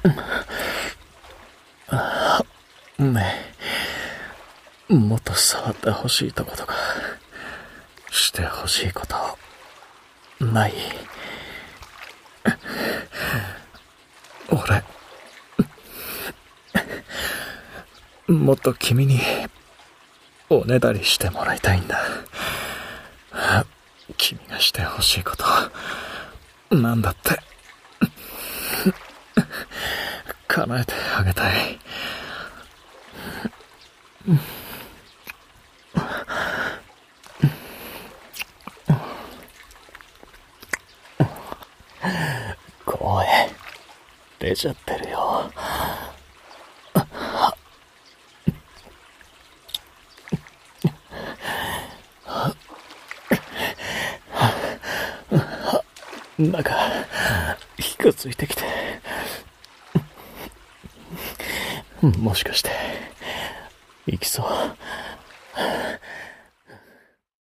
ねえ、もっと触ってほしいとことか、してほしいことない？俺、もっと君におねだりしてもらいたいんだ。君がしてほしいことなんだって叶えてあげたい。声出ちゃってるよ。なんか火がついてきて、もしかして行きそう？